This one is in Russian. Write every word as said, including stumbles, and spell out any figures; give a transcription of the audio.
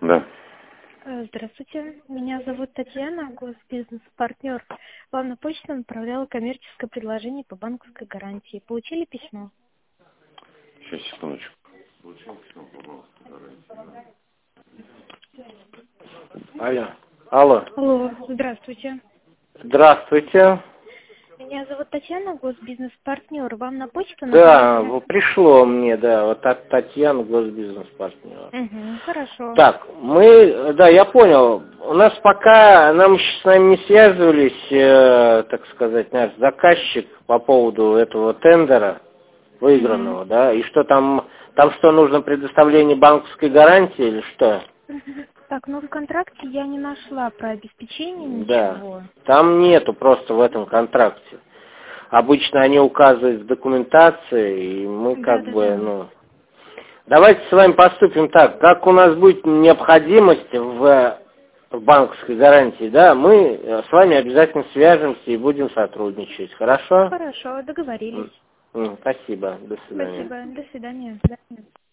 Да. Э, Здравствуйте, меня зовут Татьяна, госбизнес-партнер. Вам на почту направляла коммерческое предложение по банковской гарантии. Получили письмо? Сейчас, секундочку. Получил письмо по банковской гарантии. Алло. Алло. Алло, здравствуйте. Здравствуйте. Меня зовут Татьяна, госбизнес-партнер. Вам на почту Да, направляла... вот пришло мне, да, вот от Татьяны, госбизнес-партнер. Угу, хорошо. Так, мы, да, я понял. У нас пока, нам еще с нами не связывались, э, так сказать, наш заказчик по поводу этого тендера выигранного, Угу. да, и что там, там что, нужно предоставление банковской гарантии или что? Так, ну в контракте я не нашла про обеспечение Да, ничего. там нету просто в этом контракте. Обычно они указывают в документации, и мы как бы, Да-да-да. ну... Давайте с вами поступим так, как у нас будет необходимость в, в банковской гарантии, да, мы с вами обязательно свяжемся и будем сотрудничать, хорошо? Хорошо, договорились. М, м, Спасибо, до свидания. Спасибо, до свидания.